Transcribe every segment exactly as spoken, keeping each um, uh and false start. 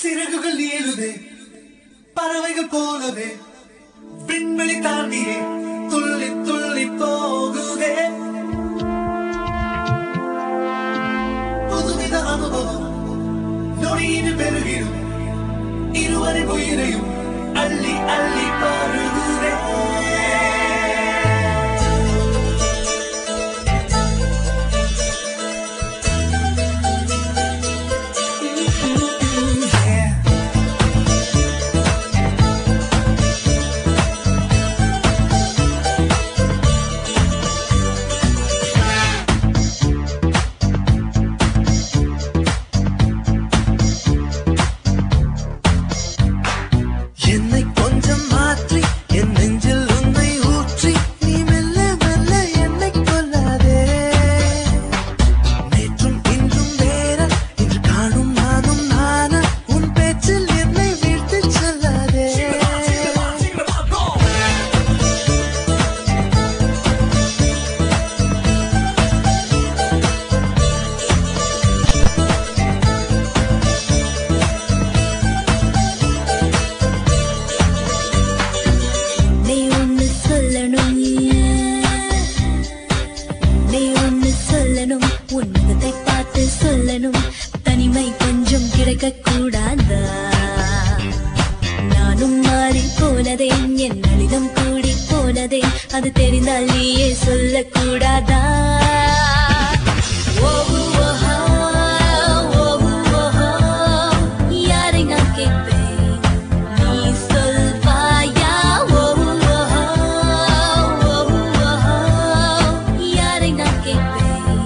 சிறகுகள் ஏழுதே பறவைகள் போலவே விண்வெளி தாண்டியே துள்ளி துள்ளி போகுதே புதுவித அனுபவம் நொடியின் பெருகிடும் இருவரின் உயிரையும் அள்ளி அள்ளி பருகுதே தனிமை கொஞ்சம் கிடைக்க கூடாதா நானும் மாறி போனதே என் நளிதம் கூடி போனதே அது தெரிந்தால் நீயே சொல்லக்கூடாதா யாரை நான் கேட்பேன் நீ சொல்வாயா யாரை நான் கேட்பேன்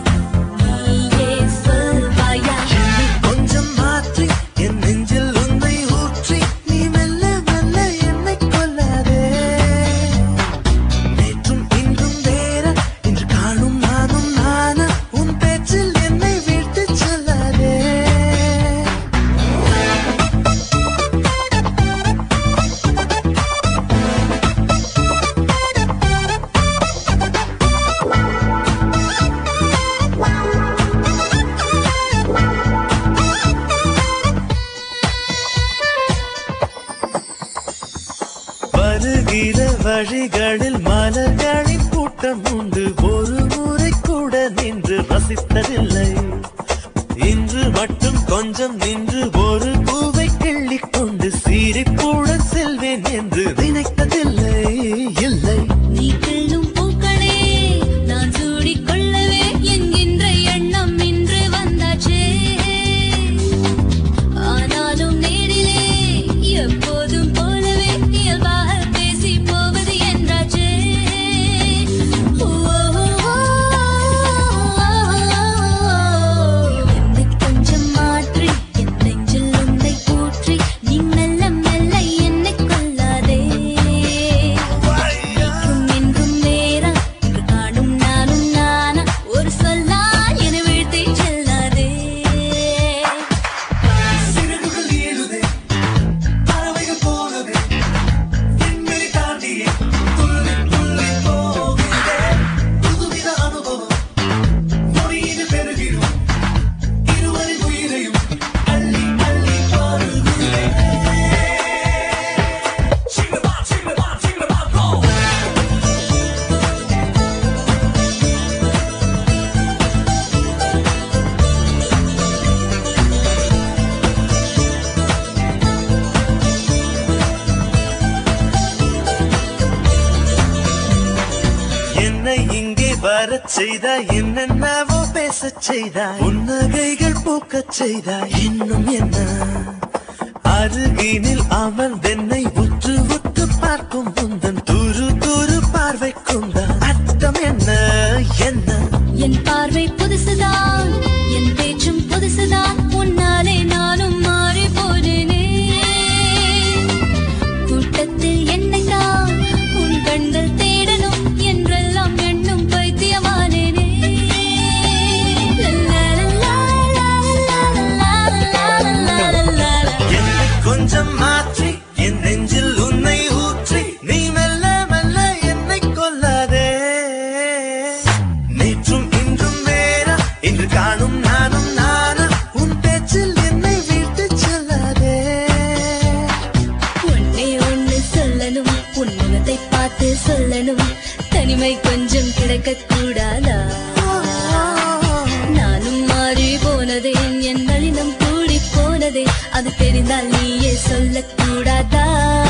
வருகிற வழிகளில் மலர்களின் கூட்டம் உண்டு ஒரு முறை கூட நின்று ரசித்ததில்லை இன்று மட்டும் கொஞ்சம் நின்று ஒரு பூவை கிள்ளிக் கொண்டு சீரிப்புடன் செல்வேன் என்று நினைத்ததில்லை இல்லை நீ கிள்ளும் பூக்களே நான் சூடிக் கொள்ளவே என்கின்ற எண்ணம் இன்று வந்தாச்சே ஆனாலும் நேரிலே எப்போதும் போலவே இயல்பாக இங்கே வரச் செய்தாய் என்னென்னவோ பேசச் செய்தாய் புன்னகைகள் பூக்கச் செய்தாய் இன்னும் என்ன அருகினில் அமர்ந்தென்னை உற்று உற்று பார்க்கும் உந்தன் துரு துரு பார்வைக்கும் அர்த்தம் என்ன என்ன என் பார்வை புதுசுதான் என் பேச்சும் புதுசுதான் உன்னாலே நானும் மாறி போனேனே கூட்டத்தில் என்னைதான் உன் கண்கள் தேடணும் என்றெல்லாம் எண்ணும் பைத்தியமானேனே என்னை கொஞ்சம் மாற்றி என் நெஞ்சில் உன்னை ஊற்றி நீ மெல்ல மெல்ல என்னை கொல்லாதே நேற்றும் இன்றும் வேற இன்று காணும் நானும் நானும் உன் பேச்சில் என்னை விட்டு செல்லாதே பெருமை கொஞ்சம் கிடைக்க கூடாதா? நானும் மாறி போனதேன், என் நளினம் கூடி போனதே, அது தெரிந்தால் நீயே சொல்லக்கூடாதா?